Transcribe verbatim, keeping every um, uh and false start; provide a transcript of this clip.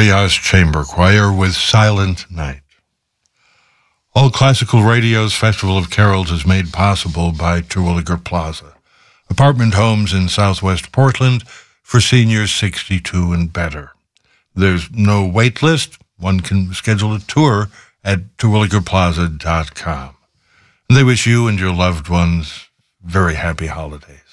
Rios Chamber Choir with Silent Night. All Classical Radio's Festival of Carols is made possible by Terwilliger Plaza, apartment homes in southwest Portland for seniors sixty-two and better. There's no wait list. One can schedule a tour at terwilliger plaza dot com. And they wish you and your loved ones very happy holidays.